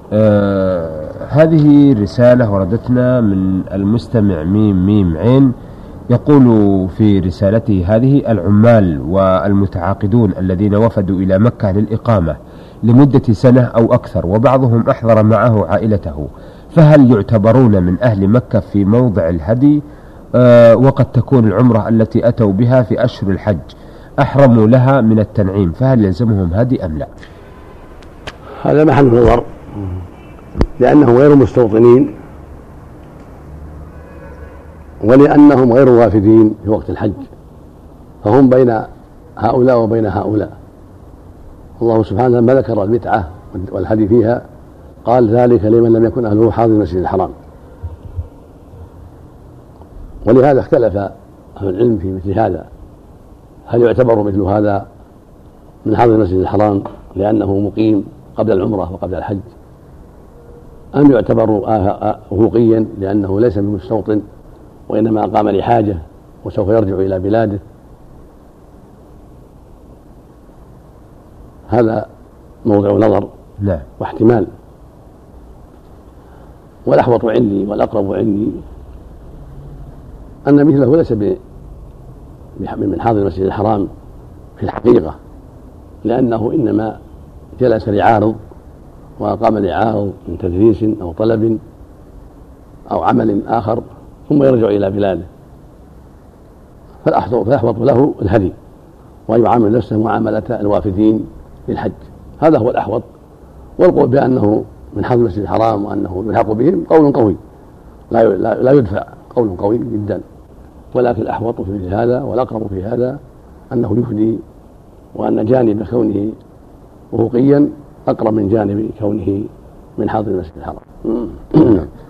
هذه رسالة وردتنا من المستمع ميم ميم عين، يقول في رسالته هذه: العمال والمتعاقدون الذين وفدوا إلى مكة للإقامة لمدة سنة أو أكثر، وبعضهم أحضر معه عائلته، فهل يعتبرون من أهل مكة في موضع الهدي؟ وقد تكون العمرة التي أتوا بها في أشهر الحج أحرموا لها من التنعيم، فهل يلزمهم هدي أم لا؟ هذا محل نظر، لأنهم غير مستوطنين ولأنهم غير وافدين في وقت الحج، فهم بين هؤلاء وبين هؤلاء. الله سبحانه لما ذكر المتعة والهدي فيها قال: ذلك لمن لم يكن أهله حاضر المسجد الحرام. ولهذا اختلف أهل العلم في مثل هذا، هل يعتبر مثل هذا من حاضر المسجد الحرام لأنه مقيم قبل العمرة وقبل الحج، أم يعتبر وفوقيا لأنه ليس بمستوطن وإنما أقام لحاجة وسوف يرجع إلى بلاده؟ هذا موضع نظر واحتمال، والأحوط عندي والأقرب عندي أن مثله ليس من حاضر المسجد الحرام في الحقيقة، لأنه إنما جلس لعارض وأقام لعارض من تدريس أو طلب أو عمل آخر ثم يرجع إلى بلاده، فالأحوط له الهدي وأن يعامل نفسه معاملة الوافدين للحج، هذا هو الأحوط. والقول بأنه من حاضر المسجد الحرام وأنه يلحق بهم قول قوي لا يدفع، قول قوي جدا، ولكن الأحوط في مثل هذا والأقرب في هذا أنه يفدي، وأن جانب كونه وفوقيا أقرب من جانب كونه من حاضر المسجد الحرام.